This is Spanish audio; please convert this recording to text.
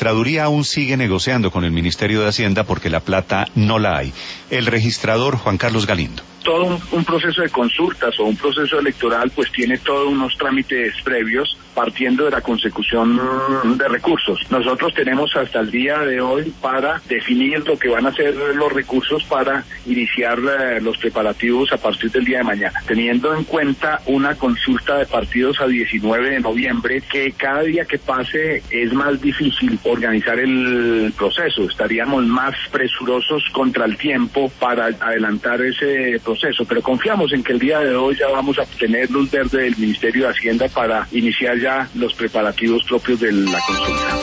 registraduría aún sigue negociando con el Ministerio de Hacienda porque la plata no la hay. El registrador Juan Carlos Galindo. Todo un proceso de consultas o un proceso electoral pues tiene todos unos trámites previos partiendo de la consecución de recursos. Nosotros tenemos hasta el día de hoy para definir lo que van a ser los recursos para iniciar los preparativos a partir del día de mañana, teniendo en cuenta una consulta de partidos a 19 de noviembre, que cada día que pase es más difícil organizar el proceso. Estaríamos más presurosos contra el tiempo para adelantar ese proceso, pero confiamos en que el día de hoy ya vamos a obtener luz verde del Ministerio de Hacienda para iniciar ya los preparativos propios de la consulta.